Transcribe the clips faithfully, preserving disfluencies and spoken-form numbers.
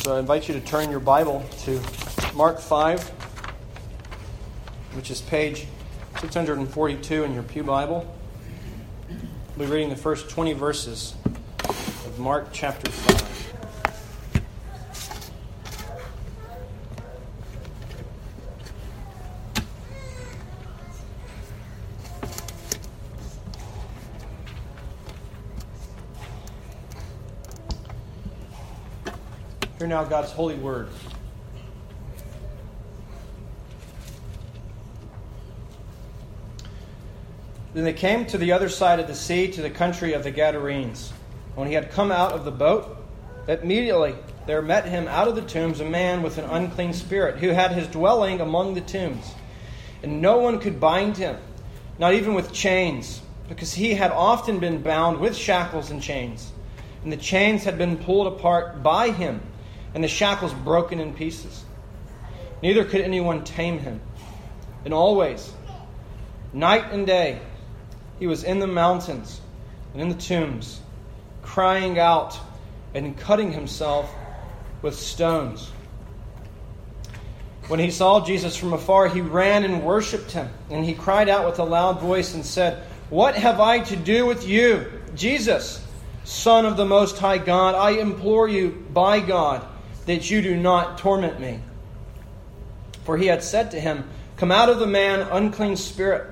So I invite you to turn your Bible to Mark five, which is page six hundred forty-two in your Pew Bible. We'll be reading the first twenty verses of Mark chapter five. Hear now God's holy word. Then they came to the other side of the sea, to the country of the Gadarenes. When he had come out of the boat, immediately there met him out of the tombs a man with an unclean spirit, who had his dwelling among the tombs. And no one could bind him, not even with chains, because he had often been bound with shackles and chains. And the chains had been pulled apart by him, and the shackles broken in pieces. Neither could anyone tame him. And always, night and day, he was in the mountains and in the tombs, crying out and cutting himself with stones. When he saw Jesus from afar, he ran and worshipped him. And he cried out with a loud voice and said, "What have I to do with you, Jesus, Son of the Most High God? I implore you by God that you do not torment me." For he had said to him, "Come out of the man, unclean spirit."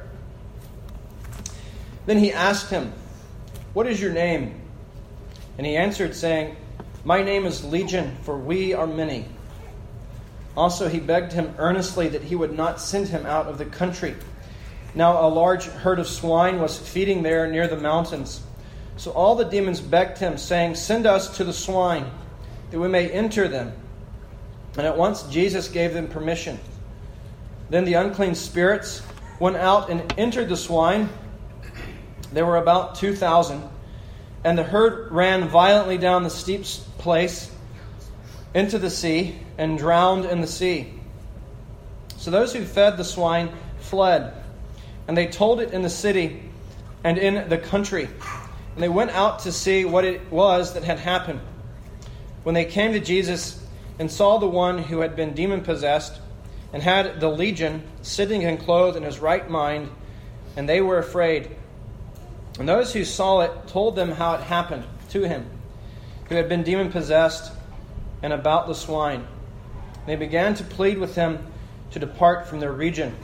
Then he asked him, "What is your name?" And he answered, saying, "My name is Legion, for we are many." Also he begged him earnestly that he would not send him out of the country. Now a large herd of swine was feeding there near the mountains. So all the demons begged him, saying, "Send us to the swine, that we may enter them." And at once Jesus gave them permission. Then the unclean spirits went out and entered the swine. There were about two thousand. And the herd ran violently down the steep place into the sea and drowned in the sea. So those who fed the swine fled, and they told it in the city and in the country. And they went out to see what it was that had happened. When they came to Jesus and saw the one who had been demon-possessed and had the legion sitting and clothed in his right mind, and they were afraid. And those who saw it told them how it happened to him, who had been demon-possessed, and about the swine. They began to plead with him to depart from their region.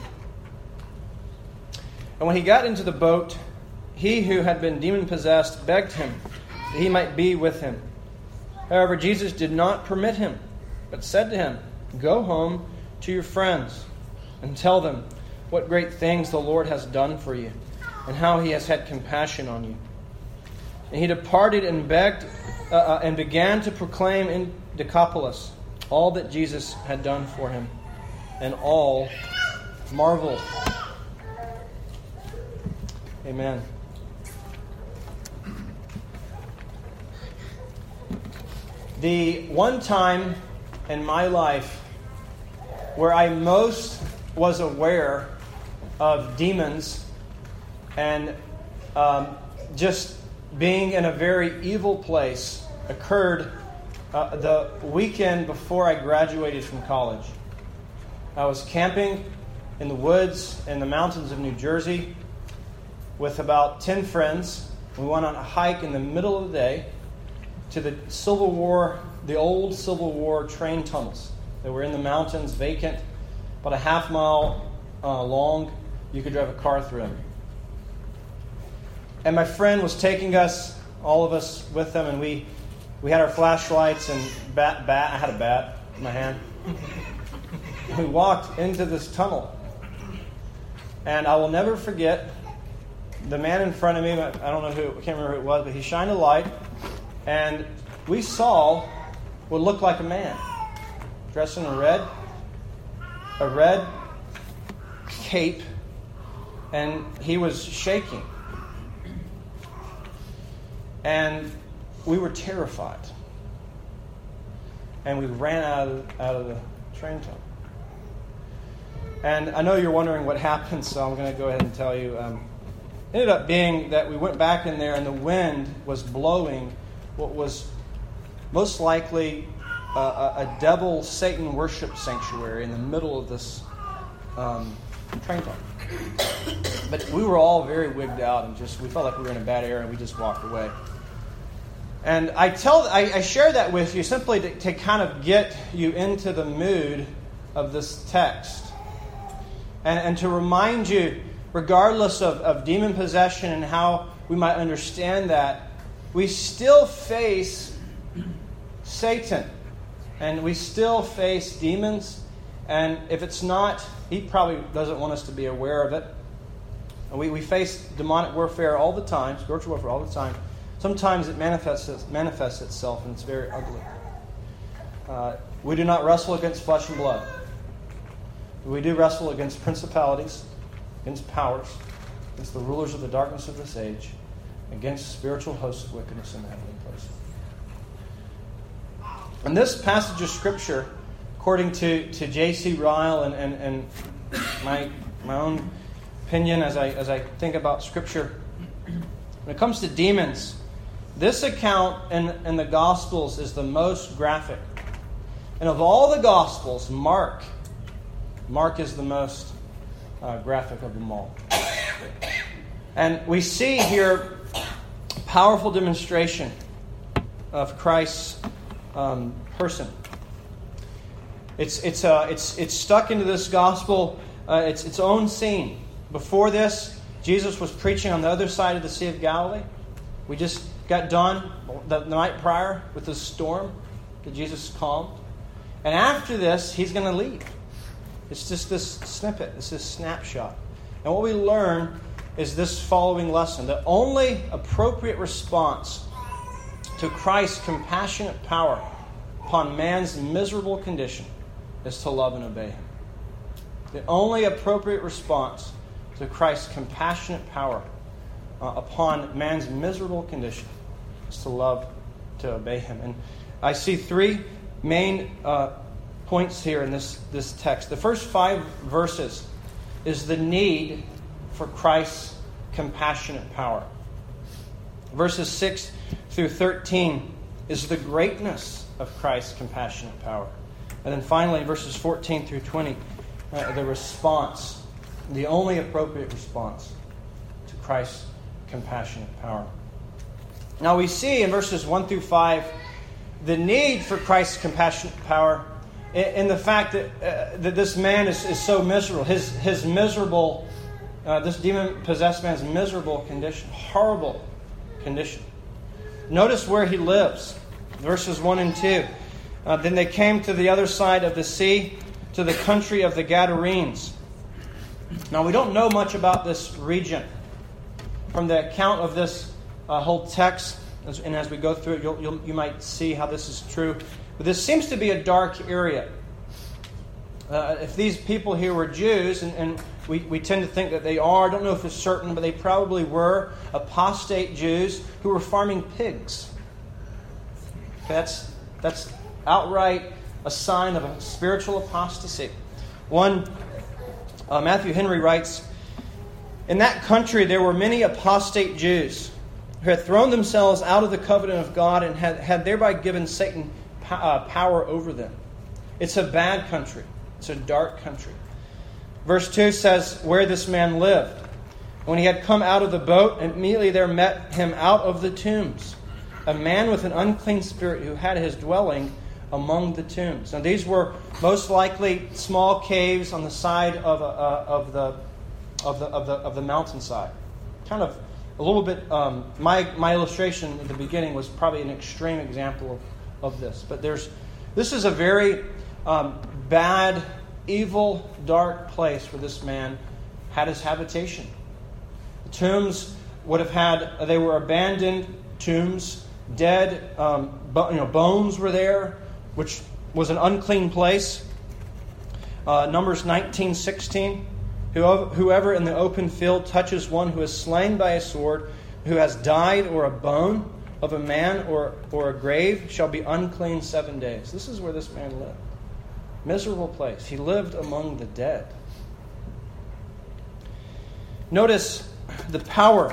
And when he got into the boat, he who had been demon-possessed begged him that he might be with him. However, Jesus did not permit him, but said to him, "Go home to your friends and tell them what great things the Lord has done for you, and how he has had compassion on you." And he departed and begged uh, uh, and began to proclaim in Decapolis all that Jesus had done for him, and all marveled. Amen. The one time in my life where I most was aware of demons and um, just being in a very evil place occurred uh, the weekend before I graduated from college. I was camping in the woods in the mountains of New Jersey with about ten friends. We went on a hike in the middle of the day to the Civil War, the old Civil War train tunnels that were in the mountains, vacant, about a half mile uh, long. You could drive a car through them. And my friend was taking us, all of us with them, and we we had our flashlights and bat, bat. I had a bat in my hand. We walked into this tunnel. And I will never forget the man in front of me, I don't know who, I can't remember who it was, but he shined a light, and we saw what looked like a man, dressed in a red, a red cape, and he was shaking. And we were terrified. And we ran out of, out of the train tunnel. And I know you're wondering what happened, so I'm going to go ahead and tell you. Um, it ended up being that we went back in there and the wind was blowing what was most likely a, a, a devil Satan worship sanctuary in the middle of this um, train tunnel. But we were all very wigged out and just we felt like we were in a bad area and we just walked away. And I tell I, I share that with you simply to, to kind of get you into the mood of this text. And, and to remind you, regardless of, of demon possession and how we might understand that, we still face Satan. And we still face demons. And if it's not, he probably doesn't want us to be aware of it. And we, we face demonic warfare all the time, spiritual warfare all the time. Sometimes it manifests, manifests itself and it's very ugly. Uh, we do not wrestle against flesh and blood. We do wrestle against principalities, against powers, against the rulers of the darkness of this age, against spiritual hosts of wickedness in the heavenly places. And this passage of Scripture, according to, to J C Ryle and, and, and my my own opinion as I as I think about Scripture, when it comes to demons, this account in, in the Gospels is the most graphic. And of all the Gospels, Mark, Mark is the most uh, graphic of them all. And we see here a powerful demonstration of Christ's um, person. It's it's uh, it's it's stuck into this gospel. Uh, it's its own scene. Before this, Jesus was preaching on the other side of the Sea of Galilee. We just got done the night prior with the storm that Jesus calmed. And after this, he's going to leave. It's just this snippet. It's this snapshot. And what we learn is this following lesson. The only appropriate response to Christ's compassionate power upon man's miserable condition is to love and obey him. The only appropriate response to Christ's compassionate power uh, upon man's miserable condition is to love, to obey him. And I see three main uh, points here in this, this text. The first five verses is the need for Christ's compassionate power. Verses six through thirteen is the greatness of Christ's compassionate power. And then finally, verses fourteen through twenty, uh, the response, the only appropriate response to Christ's compassionate power. Now we see in verses one through five the need for Christ's compassionate power in, in the fact that uh, that this man is, is so miserable. His his miserable, uh, this demon-possessed man's miserable condition, horrible condition. Notice where he lives. Verses one and two. Uh, then they came to the other side of the sea, to the country of the Gadarenes. Now we don't know much about this region. From the account of this uh, whole text, as, and as we go through it, you'll, you'll, you might see how this is true. But this seems to be a dark area. Uh, if these people here were Jews, and, and we, we tend to think that they are, I don't know if it's certain, but they probably were apostate Jews who were farming pigs. Okay, that's that's outright a sign of a spiritual apostasy. One, uh, Matthew Henry writes, in that country there were many apostate Jews who had thrown themselves out of the covenant of God and had, had thereby given Satan po- uh, power over them. It's a bad country. It's a dark country. Verse two says where this man lived. When he had come out of the boat, immediately there met him out of the tombs a man with an unclean spirit who had his dwelling among the tombs. Now these were most likely small caves on the side of, a, uh, of the of the of the of the mountainside. Kind of a little bit. Um, my my illustration at the beginning was probably an extreme example of, of this, but there's this is a very um, bad, evil, dark place where this man had his habitation. The tombs would have had they were abandoned tombs. Dead, um, bo- you know, bones were there, which was an unclean place. Uh, Numbers nineteen sixteen. Whoever in the open field touches one who is slain by a sword, who has died, or a bone of a man or, or a grave, shall be unclean seven days. This is where this man lived. Miserable place. He lived among the dead. Notice the power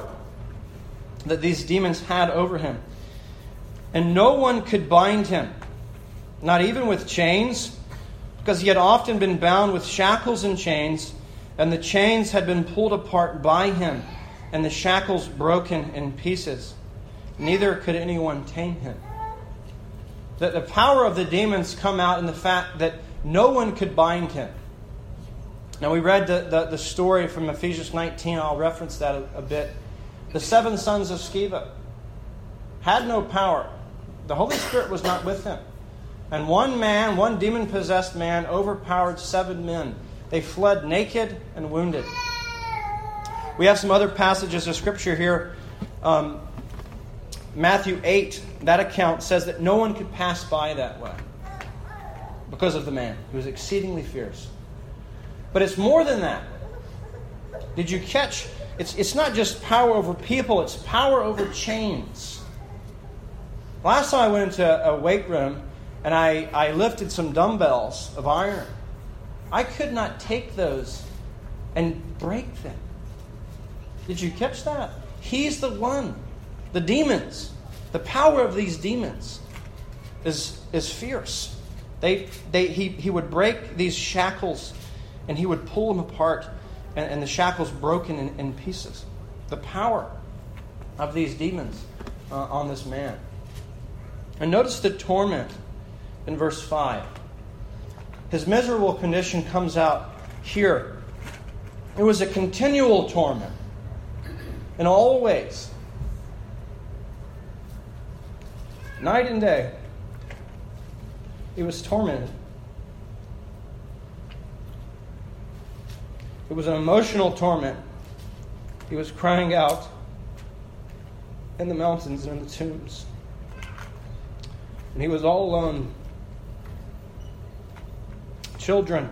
that these demons had over him. And no one could bind him, not even with chains, because he had often been bound with shackles and chains, and the chains had been pulled apart by him, and the shackles broken in pieces. Neither could anyone tame him. That the power of the demons come out in the fact that no one could bind him. Now we read the, the, the story from Ephesians nineteen. I'll reference that a, a bit. The seven sons of Sceva had no power. The Holy Spirit was not with him. And one man, one demon-possessed man, overpowered seven men. They fled naked and wounded. We have some other passages of Scripture here. Um, Matthew eight, that account says that no one could pass by that way because of the man. He was exceedingly fierce. But it's more than that. Did you catch? It's, it's not just power over people, it's power over chains. Last time I went into a weight room and I, I lifted some dumbbells of iron. I could not take those and break them. Did you catch that? He's the one. The demons, the power of these demons is, is fierce. They, they, he, he would break these shackles and he would pull them apart and, and the shackles broken in, in pieces. The power of these demons uh, on this man. And notice the torment in verse five. His miserable condition comes out here. It was a continual torment in all ways. Night and day, he was tormented. It was an emotional torment. He was crying out in the mountains and in the tombs. And he was all alone. Children,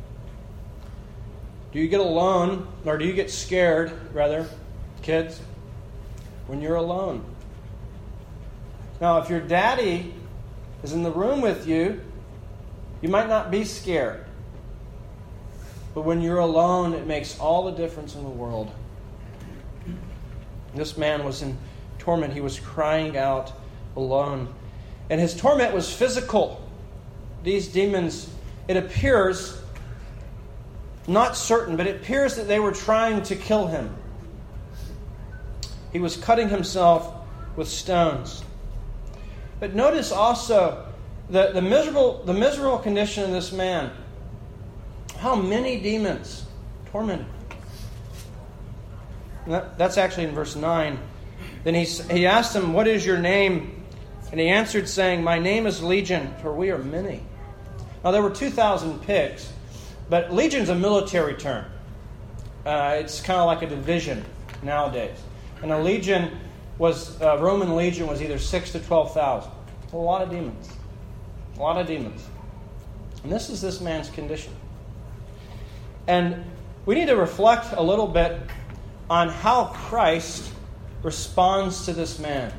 do you get alone, or do you get scared, rather, kids, when you're alone? Now, if your daddy is in the room with you, you might not be scared. But when you're alone, it makes all the difference in the world. This man was in torment. He was crying out alone. And his torment was physical. These demons, it appears, not certain, but it appears that they were trying to kill him. He was cutting himself with stones. But notice also the, the miserable the miserable condition of this man. How many demons tormented him. That, that's actually in verse nine. Then he, he asked him, "What is your name?" And he answered, saying, "My name is Legion, for we are many." Now there were two thousand pigs, but legion's a military term. Uh, it's kind of like a division nowadays. And a legion was, uh, Roman legion was either six to twelve thousand. A lot of demons. A lot of demons. And this is this man's condition. And we need to reflect a little bit on how Christ responds to this man.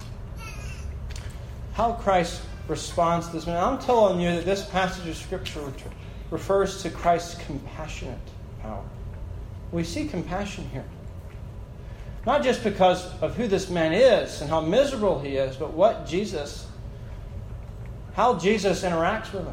How Christ responds to this man. I'm telling you that this passage of Scripture refers to Christ's compassionate power. We see compassion here. Not just because of who this man is and how miserable he is, but what Jesus, how Jesus interacts with him.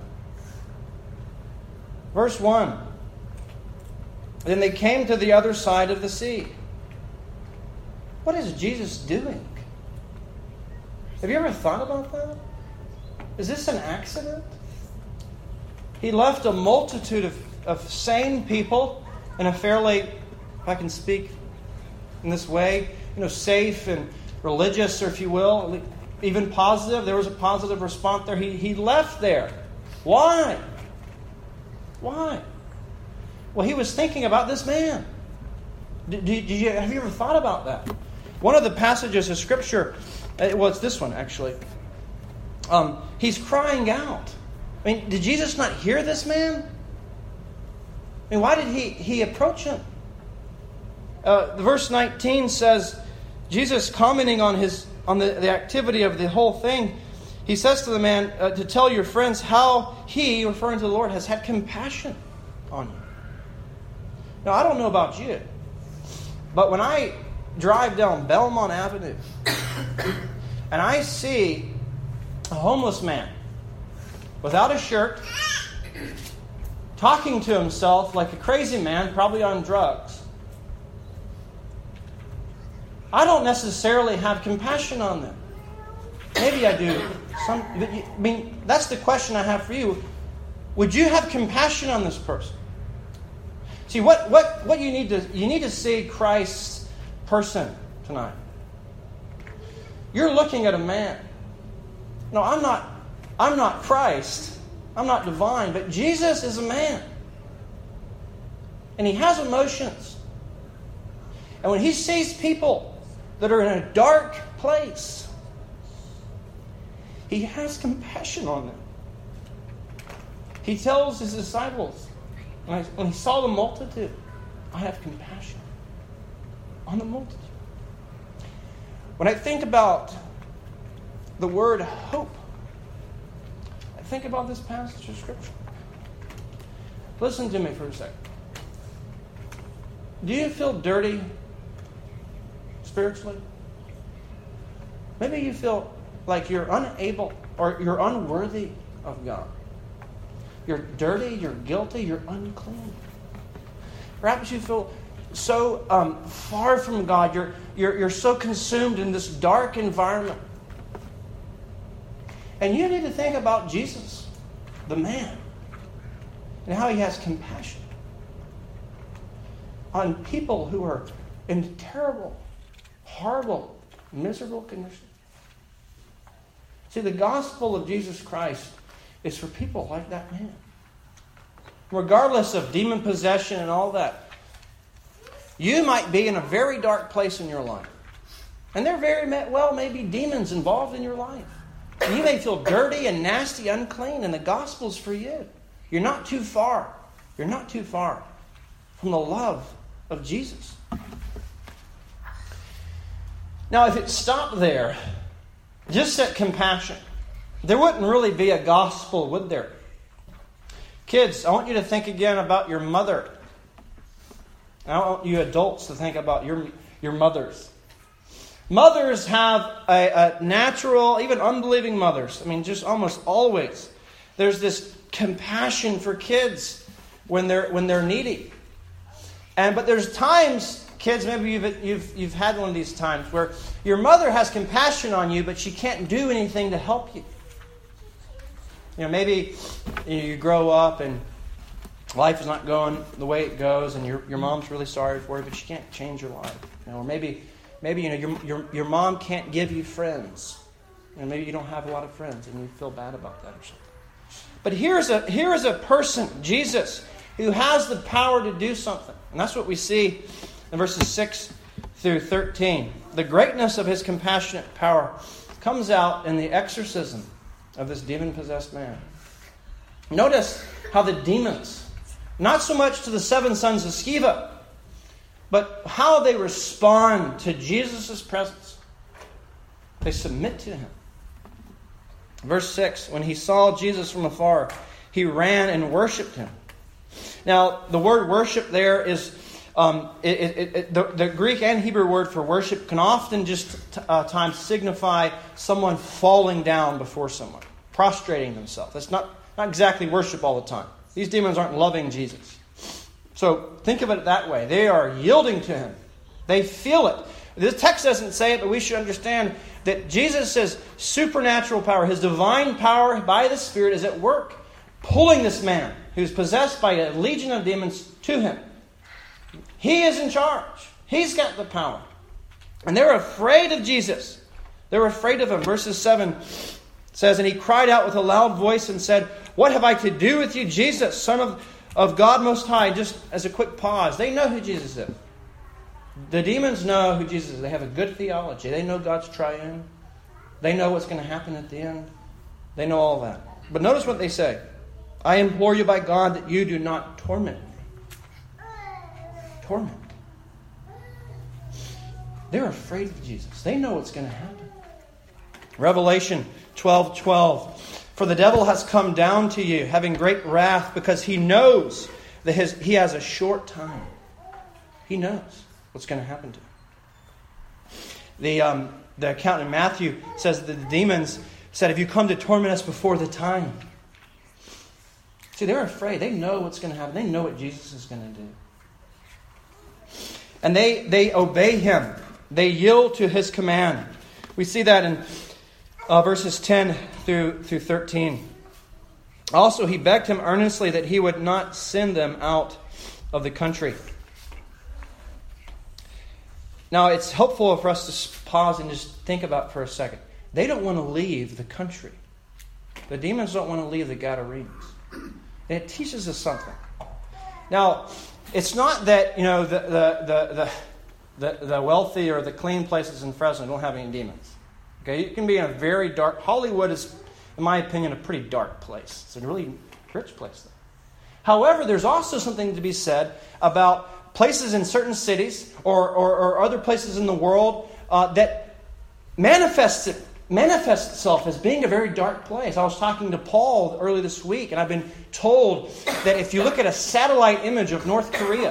Verse one. Then they came to the other side of the sea. What is Jesus doing? Have you ever thought about that? Is this an accident? He left a multitude of, of sane people in a fairly, if I can speak in this way, you know, safe and religious, or if you will, even positive. There was a positive response there. He, he left there. Why? Why? Well, he was thinking about this man. Did, did you, have you ever thought about that? One of the passages of Scripture, well, it's this one actually. Um, he's crying out. I mean, did Jesus not hear this man? I mean, why did he, he approach him? Uh, verse nineteen says, Jesus commenting on his on the, the activity of the whole thing, he says to the man, uh, to tell your friends how he, referring to the Lord, has had compassion on you. Now, I don't know about you, but when I drive down Belmont Avenue and I see a homeless man without a shirt, talking to himself like a crazy man, probably on drugs. I don't necessarily have compassion on them. Maybe I do. Some, but you, I mean, that's the question I have for you. Would you have compassion on this person? See, what, what, what you need to you need to see Christ's person tonight. You're looking at a man. No, I'm not I'm not Christ. I'm not divine, but Jesus is a man. And he has emotions. And when he sees people that are in a dark place, he has compassion on them. He tells his disciples, when, I, when he saw the multitude, I have compassion on the multitude. When I think about the word hope, I think about this passage of Scripture. Listen to me for a second. Do you feel dirty spiritually? Maybe you feel like you're unable or you're unworthy of God. You're dirty, you're guilty, you're unclean. Perhaps you feel so um, far from God. You're, you're, you're so consumed in this dark environment. And you need to think about Jesus, the man, and how he has compassion on people who are in terrible, horrible, miserable conditions. See, the gospel of Jesus Christ is for people like that man. Regardless of demon possession and all that, you might be in a very dark place in your life. And there very well may be demons involved in your life. And you may feel dirty and nasty, unclean, and the gospel's for you. You're not too far. You're not too far from the love of Jesus. Now, if it stopped there, just at compassion, there wouldn't really be a gospel, would there? Kids, I want you to think again about your mother. I want you adults to think about your, your mothers. Mothers have a, a natural, even unbelieving mothers. I mean, just almost always. There's this compassion for kids when they're when they're needy. And but there's times, kids, maybe you've you've you've had one of these times where your mother has compassion on you, but she can't do anything to help you. You know, maybe you grow up and life is not going the way it goes, and your your mom's really sorry for you, but she can't change your life. You know, or maybe maybe you know your your your mom can't give you friends, and maybe you don't have a lot of friends, and you feel bad about that or something. But here's a here is a person, Jesus, who has the power to do something, and that's what we see in verses six through thirteen. The greatness of his compassionate power comes out in the exorcism of this demon-possessed man. Notice how the demons, not so much to the seven sons of Sceva, but how they respond to Jesus' presence. They submit to him. Verse six, when he saw Jesus from afar, he ran and worshipped him. Now, the word worship there is, um, it, it, it, the, the Greek and Hebrew word for worship can often just uh, times signify someone falling down before someone, prostrating themselves. That's not, not exactly worship all the time. These demons aren't loving Jesus. So think of it that way. They are yielding to him. They feel it. This text doesn't say it, but we should understand that Jesus says supernatural power, his divine power by the Spirit is at work, pulling this man who's possessed by a legion of demons to him. He is in charge. He's got the power. And they're afraid of Jesus. They're afraid of him. Verses seven says, and he cried out with a loud voice and said, what have I to do with you, Jesus, Son of, of God Most High? Just as a quick pause, they know who Jesus is. The demons know who Jesus is. They have a good theology. They know God's triune. They know what's going to happen at the end. They know all that. But notice what they say. I implore you by God that you do not torment me. Torment. They're afraid of Jesus. They know what's going to happen. Revelation twelve twelve. For the devil has come down to you, having great wrath, because he knows that his, he has a short time. He knows what's going to happen to him. The, um, the account in Matthew says that the demons said, if you come to torment us before the time, See, they're afraid. They know what's going to happen. They know what Jesus is going to do. And they, they obey him. They yield to his command. We see that in uh, verses ten through, through thirteen. Also, he begged him earnestly that he would not send them out of the country. Now, it's helpful for us to pause and just think about for a second. They don't want to leave the country. The demons don't want to leave the Gadarenes. And it teaches us something. Now, it's not that, you know, the the the the, the, the wealthy or the clean places in Fresno don't have any demons. Okay, you can be in a very dark... Hollywood is, in my opinion, a pretty dark place. It's a really rich place, though. However, there's also something to be said about places in certain cities or, or, or other places in the world uh, that manifests it, manifests itself as being a very dark place. I was talking to Paul earlier this week, and I've been told that if you look at a satellite image of North Korea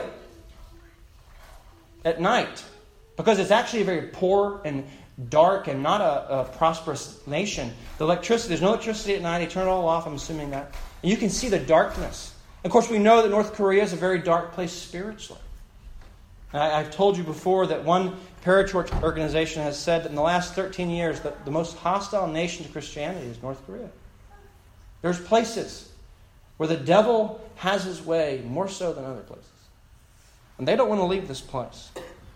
at night, because it's actually a very poor and dark and not a, a prosperous nation, the electricity, there's no electricity at night. They turn it all off, I'm assuming that. And you can see the darkness. Of course, we know that North Korea is a very dark place spiritually. I, I've told you before that one parachurch organization has said that in the last thirteen years, that the most hostile nation to Christianity is North Korea. There's places where the devil has his way more so than other places. And they don't want to leave this place.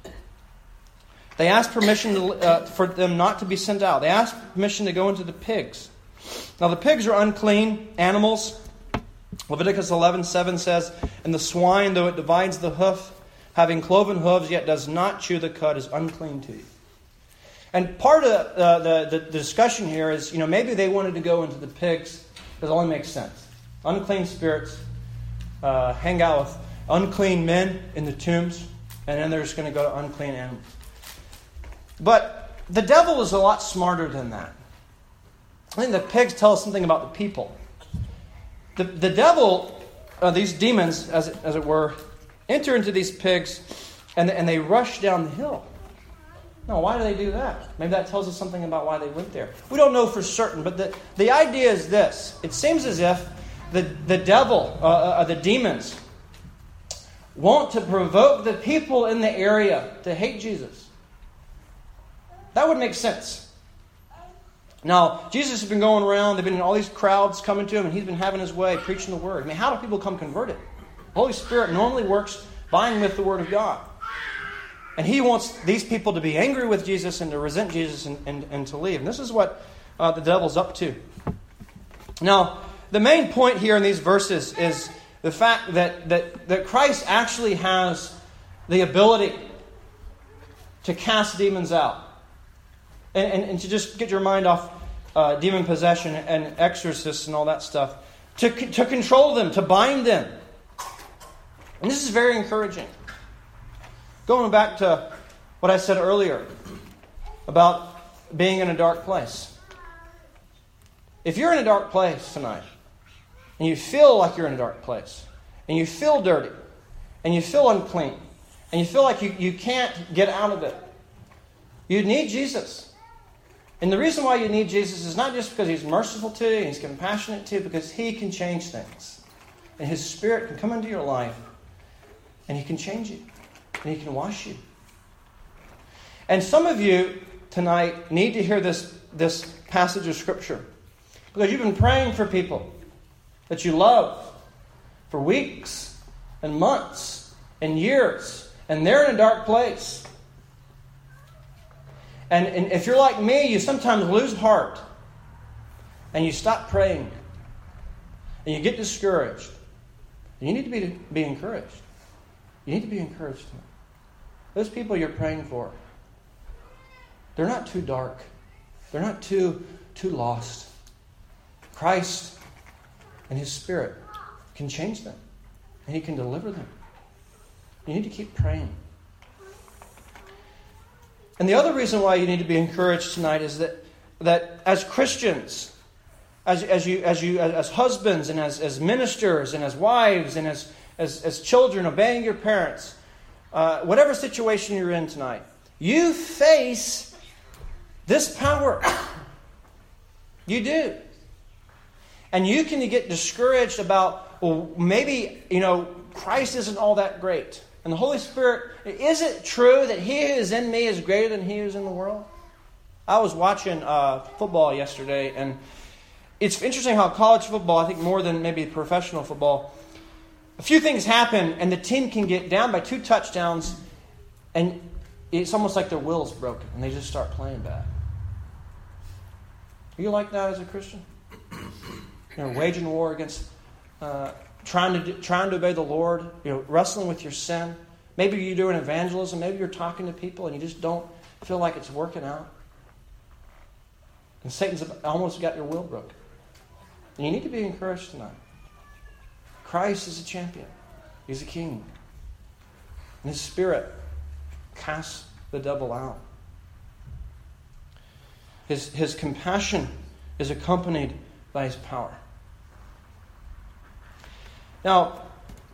They asked permission to, uh, for them not to be sent out. They asked permission to go into the pigs. Now the pigs are unclean animals. Leviticus eleven seven says, "And the swine, though it divides the hoof, having cloven hooves, yet does not chew the cud, is unclean to you." And part of uh, the, the, the discussion here is, you know, maybe they wanted to go into the pigs, because it only makes sense. Unclean spirits uh, hang out with unclean men in the tombs, and then they're just going to go to unclean animals. But the devil is a lot smarter than that. I think the pigs tell us something about the people. The, the devil, uh, these demons, as it, as it were, enter into these pigs and, and they rush down the hill. Now, why do they do that? Maybe that tells us something about why they went there. We don't know for certain, but the, the idea is this. It seems as if the, the devil, uh, uh, the demons, want to provoke the people in the area to hate Jesus. That would make sense. Now, Jesus has been going around, there have been all these crowds coming to him, and he's been having his way, preaching the word. I mean, how do people come converted? The Holy Spirit normally works by and with the word of God. And he wants these people to be angry with Jesus and to resent Jesus and, and, and to leave. And this is what uh, the devil's up to. Now, the main point here in these verses is the fact that, that, that Christ actually has the ability to cast demons out. And, and, and to just get your mind off uh, demon possession and exorcists and all that stuff. To, to control them, to bind them. And this is very encouraging. Going back to what I said earlier about being in a dark place. If you're in a dark place tonight, and you feel like you're in a dark place, and you feel dirty, and you feel unclean, and you feel like you, you can't get out of it, you need Jesus. And the reason why you need Jesus is not just because He's merciful to you and He's compassionate to you, because He can change things. And His Spirit can come into your life and He can change you. And He can wash you. And some of you tonight need to hear this, this passage of Scripture. Because you've been praying for people that you love for weeks and months and years. And they're in a dark place. And, and if you're like me, you sometimes lose heart. And you stop praying. And you get discouraged. And you need to be, be encouraged. You need to be encouraged. Those people you're praying for, they're not too dark. They're not too, too lost. Christ and His Spirit can change them. And He can deliver them. You need to keep praying. And the other reason why you need to be encouraged tonight is that, that as Christians, as, as you as you as husbands and as, as ministers and as wives and as, as, as children obeying your parents, uh, whatever situation you're in tonight, you face this power. You do. And you can get discouraged about well, maybe, you know, Christ isn't all that great. And the Holy Spirit, is it true that He who is in me is greater than He who is in the world? I was watching uh, football yesterday, and it's interesting how college football, I think more than maybe professional football, a few things happen, and the team can get down by two touchdowns, and it's almost like their will's broken, and they just start playing bad. Are you like that as a Christian? You know, waging war against, uh, trying to do, trying to obey the Lord, you know, wrestling with your sin. Maybe you're doing evangelism. Maybe you're talking to people, and you just don't feel like it's working out. And Satan's almost got your will broken. And you need to be encouraged tonight. Christ is a champion. He's a king. And His Spirit casts the devil out. His, his compassion is accompanied by His power. Now,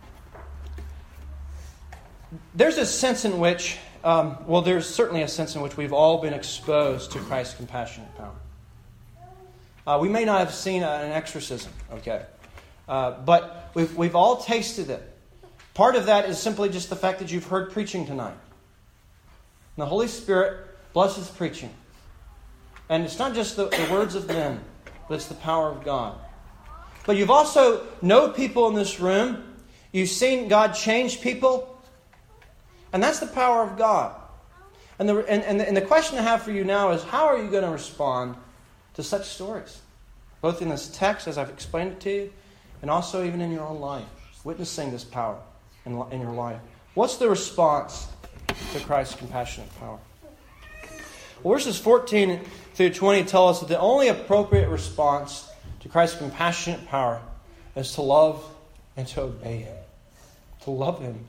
there's a sense in which, um, well, there's certainly a sense in which we've all been exposed to Christ's compassionate power. Uh, we may not have seen a, an exorcism, okay, uh, but we've we've all tasted it. Part of that is simply just the fact that you've heard preaching tonight. And the Holy Spirit blesses preaching. And it's not just the, the words of men, but it's the power of God. But you've also known people in this room. You've seen God change people. And that's the power of God. And the, and, and, the, and the question I have for you now is, how are you going to respond to such stories? Both in this text, as I've explained it to you, and also even in your own life, witnessing this power in, in your life. What's the response to Christ's compassionate power? Well, verses fourteen through twenty tell us that the only appropriate response to Christ's compassionate power is to love and to obey Him. To love Him.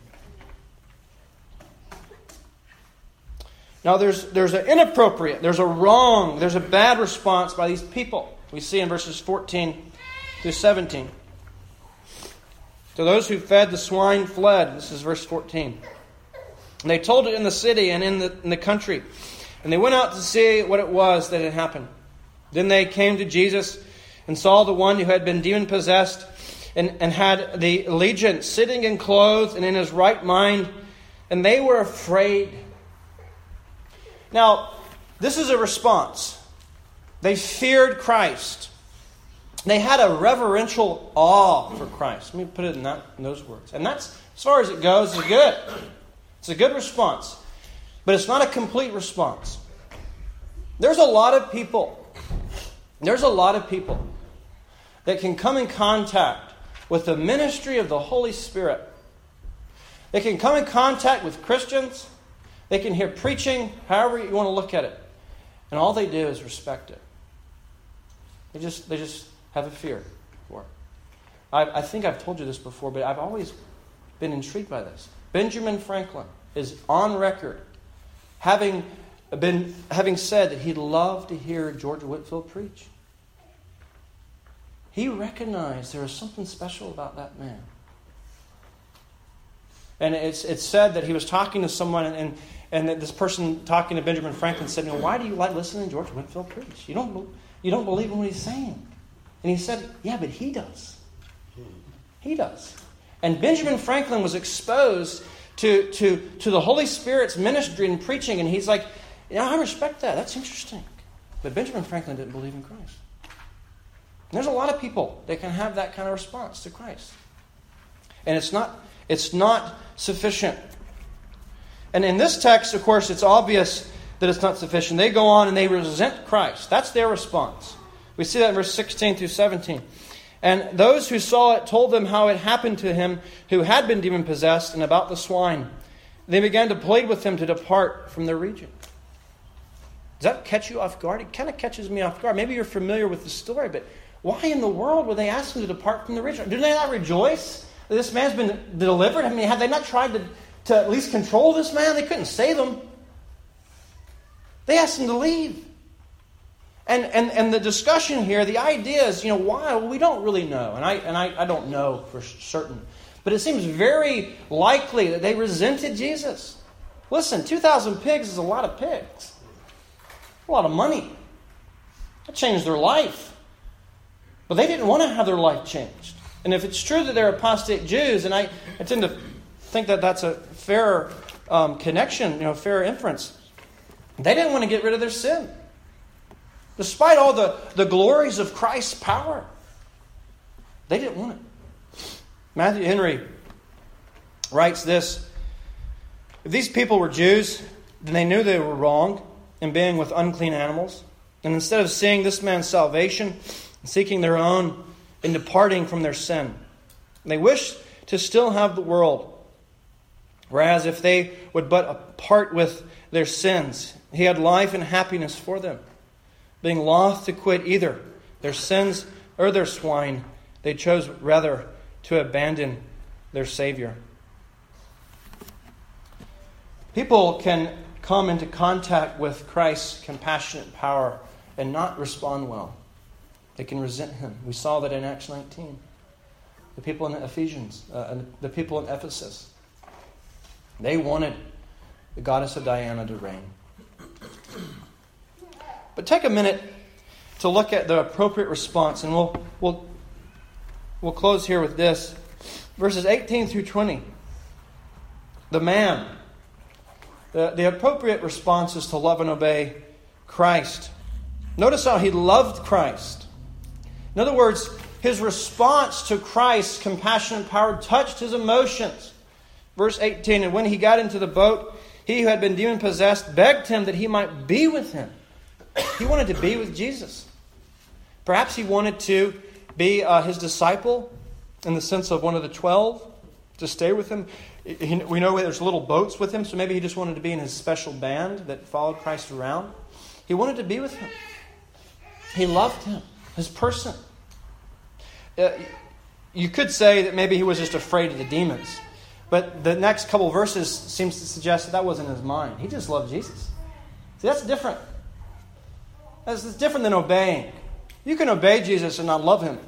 Now there's there's an inappropriate, there's a wrong, there's a bad response by these people. We see in verses fourteen through seventeen. To those who fed the swine fled. This is verse fourteen. And they told it in the city and in the, in the country. And they went out to see what it was that had happened. Then they came to Jesus and saw the one who had been demon-possessed and, and had the legion sitting in clothes and in his right mind. And they were afraid. Now, this is a response. They feared Christ. They had a reverential awe for Christ. Let me put it in, that, in those words. And that's, as far as it goes, is good. It's a good response. But it's not a complete response. There's a lot of people, there's a lot of people that can come in contact with the ministry of the Holy Spirit. They can come in contact with Christians. They can hear preaching, however you want to look at it. And all they do is respect it. They just, they just have a fear for it. I, I think I've told you this before, but I've always been intrigued by this. Benjamin Franklin is on record having been having said that he'd love to hear George Whitefield preach. He recognized there was something special about that man. And it's it's said that he was talking to someone, and, and, and that this person talking to Benjamin Franklin said, you know, why do you like listening to George Whitefield preach? You don't, you don't believe in what he's saying. And he said, yeah, but he does. He does. And Benjamin Franklin was exposed to, to, to the Holy Spirit's ministry and preaching, and he's like, yeah, I respect that. That's interesting. But Benjamin Franklin didn't believe in Christ. And there's a lot of people that can have that kind of response to Christ. And it's not, it's not sufficient. And in this text, of course, it's obvious that it's not sufficient. They go on and they resent Christ. That's their response. We see that in verse sixteen through seventeen. And those who saw it told them how it happened to him who had been demon-possessed and about the swine. They began to plead with him to depart from their region. Does that catch you off guard? It kind of catches me off guard. Maybe you're familiar with the story, but why in the world would they ask him to depart from the region? Do they not rejoice that this man's been delivered? I mean, have they not tried to, to at least control this man? They couldn't save him. They asked him to leave. And, and and the discussion here, the idea is, you know, why? Well, we don't really know. And I and I, I don't know for certain. But it seems very likely that they resented Jesus. Listen, two thousand pigs is a lot of pigs. A lot of money. That changed their life. But they didn't want to have their life changed. And if it's true that they're apostate Jews, and I, I tend to think that that's a fair um, connection, you know, fair inference, they didn't want to get rid of their sin. Despite all the, the glories of Christ's power, they didn't want it. Matthew Henry writes this: if these people were Jews, then they knew they were wrong in being with unclean animals. And instead of seeing this man's salvation, seeking their own, and departing from their sin, they wished to still have the world. Whereas if they would but part with their sins, He had life and happiness for them. Being loth to quit either their sins or their swine, they chose rather to abandon their Savior. People can come into contact with Christ's compassionate power and not respond well. They can resent Him. We saw that in Acts nineteen. The people in Ephesians, uh, and the people in Ephesus, they wanted the goddess of Diana to reign. But take a minute to look at the appropriate response, and we'll we'll we'll close here with this. Verses eighteen through twenty. The man, the, the appropriate response is to love and obey Christ. Notice how he loved Christ. In other words, his response to Christ's compassionate power touched his emotions. Verse eighteen, and when he got into the boat, he who had been demon-possessed begged him that he might be with him. He wanted to be with Jesus. Perhaps he wanted to be uh, his disciple in the sense of one of the twelve, to stay with him. He, we know there's little boats with him, so maybe he just wanted to be in his special band that followed Christ around. He wanted to be with him. He loved him, his person. Uh, you could say that maybe he was just afraid of the demons. But the next couple verses seems to suggest that that wasn't his mind. He just loved Jesus. See, that's different. That's different than obeying. You can obey Jesus and not love Him.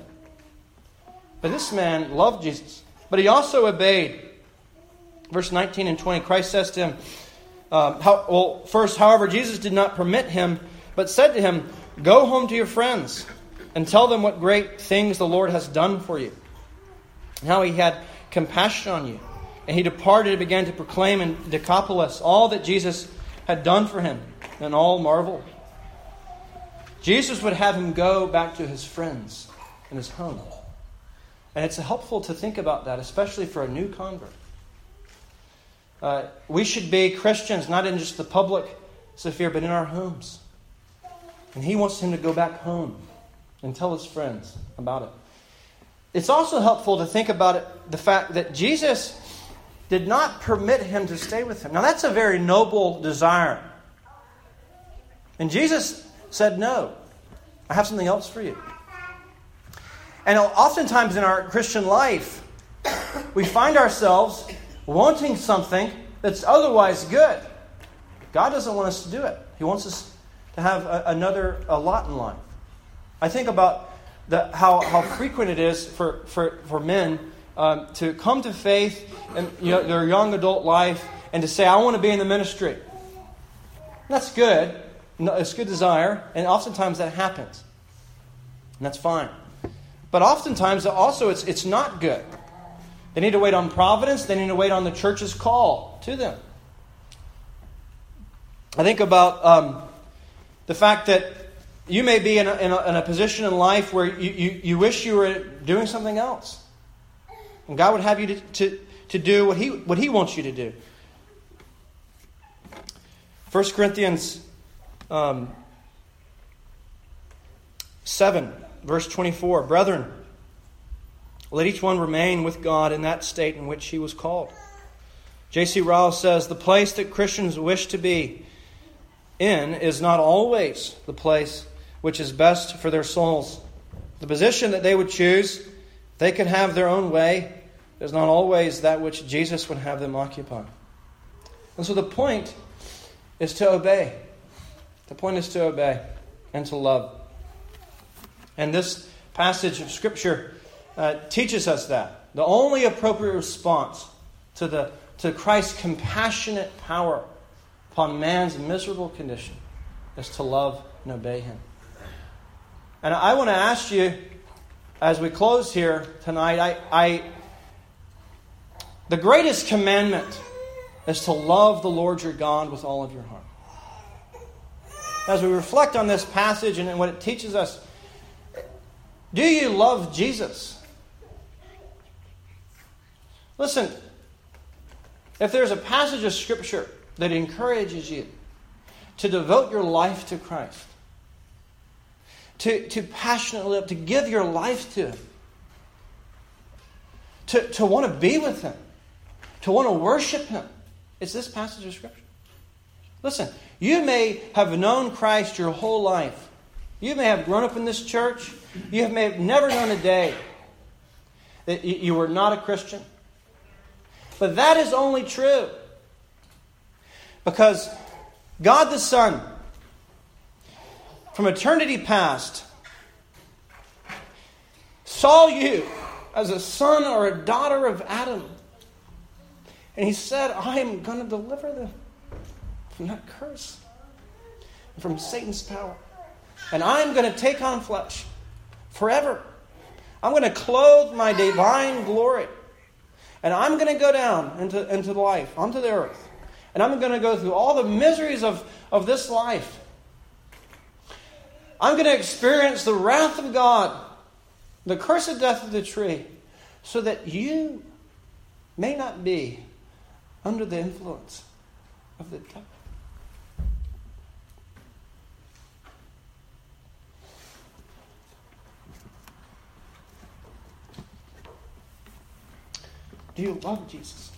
But this man loved Jesus. But he also obeyed. Verse nineteen and twenty, Christ says to him, um, how, well, first, however, Jesus did not permit him, but said to him, go home to your friends and tell them what great things the Lord has done for you, and how He had compassion on you. And he departed and began to proclaim in Decapolis all that Jesus had done for him, and all marveled. Jesus would have him go back to his friends and his home. And it's helpful to think about that, especially for a new convert. Uh, we should be Christians, not in just the public sphere, but in our homes. And he wants him to go back home and tell his friends about it. It's also helpful to think about it, the fact that Jesus did not permit him to stay with him. Now that's a very noble desire. And Jesus said, no, I have something else for you. And oftentimes in our Christian life, we find ourselves wanting something that's otherwise good. God doesn't want us to do it. He wants us to have a, another a lot in life. I think about the, how, how frequent it is for, for, for men um, to come to faith in you know, their young adult life and to say, I want to be in the ministry. That's good. It's a good desire. And oftentimes that happens. And that's fine. But oftentimes also it's it's not good. They need to wait on providence. They need to wait on the church's call to them. I think about um, the fact that you may be in a, in a, in a position in life where you, you, you wish you were doing something else. And God would have you to, to, to do what He what He wants you to do. First Corinthians um, seven, verse twenty-four. Brethren, let each one remain with God in that state in which he was called. J C Ryle says, the place that Christians wish to be in is not always the place which is best for their souls. The position that they would choose, they could have their own way, is not always that which Jesus would have them occupy. And so the point is to obey. The point is to obey and to love. And this passage of Scripture uh, teaches us that. The only appropriate response to the to Christ's compassionate power upon man's miserable condition is to love and obey Him. And I want to ask you, as we close here tonight, I, I the greatest commandment is to love the Lord your God with all of your heart. As we reflect on this passage and what it teaches us, do you love Jesus? Listen, if there's a passage of Scripture that encourages you to devote your life to Christ, to, to passionately live, to give your life to Him, to, to want to be with Him, to want to worship Him, it's this passage of Scripture. Listen, you may have known Christ your whole life. You may have grown up in this church. You may have never known a day that you were not a Christian. But that is only true because God the Son, from eternity past, saw you as a son or a daughter of Adam. And He said, I am going to deliver them from that curse, from Satan's power. And I'm going to take on flesh forever. I'm going to clothe my divine glory. And I'm going to go down into, into life, onto the earth. And I'm going to go through all the miseries of, of this life. I'm going to experience the wrath of God, the cursed death of the tree, so that you may not be under the influence of the devil. Do you love Jesus?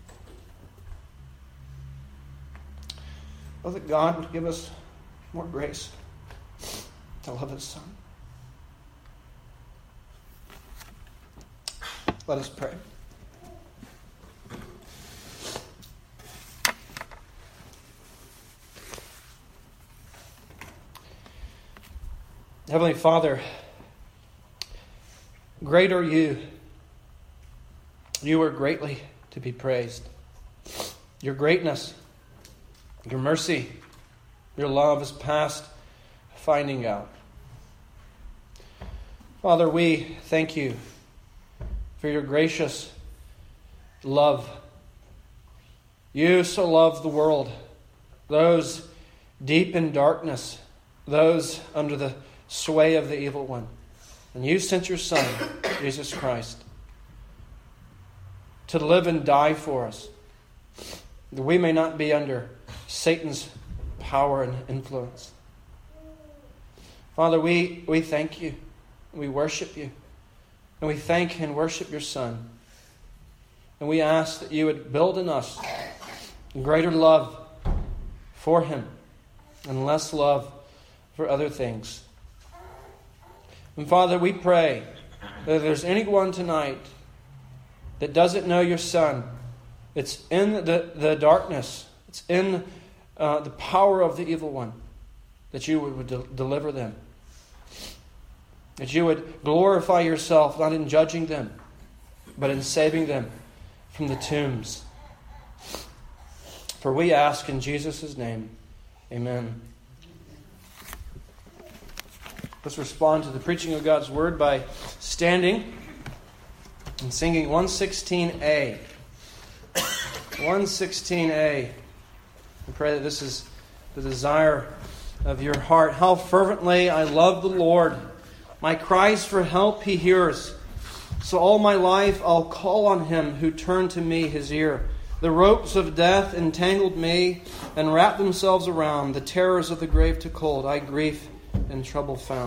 Oh, that God would give us more grace to love His Son. Let us pray. Heavenly Father, great are you. You are greatly to be praised. Your greatness, your mercy, your love is past finding out. Father, we thank you for your gracious love. You so loved the world, those deep in darkness, those under the sway of the evil one. And you sent your Son, Jesus Christ, to live and die for us, that we may not be under Satan's power and influence. Father, we, we thank you. We worship you. And we thank and worship your Son. And we ask that you would build in us greater love for Him and less love for other things. And Father, we pray that if there's anyone tonight that doesn't know your Son, it's in the, the darkness, it's in uh, the power of the evil one, that you would, would de- deliver them. That you would glorify yourself, not in judging them, but in saving them from the tombs. For we ask in Jesus' name, amen. Let's respond to the preaching of God's Word by standing and singing one sixteen A. one sixteen A. I pray that this is the desire of your heart. How fervently I love the Lord. My cries for help He hears. So all my life I'll call on Him who turned to me His ear. The ropes of death entangled me and wrapped themselves around. The terrors of the grave took hold. I grief and trouble found.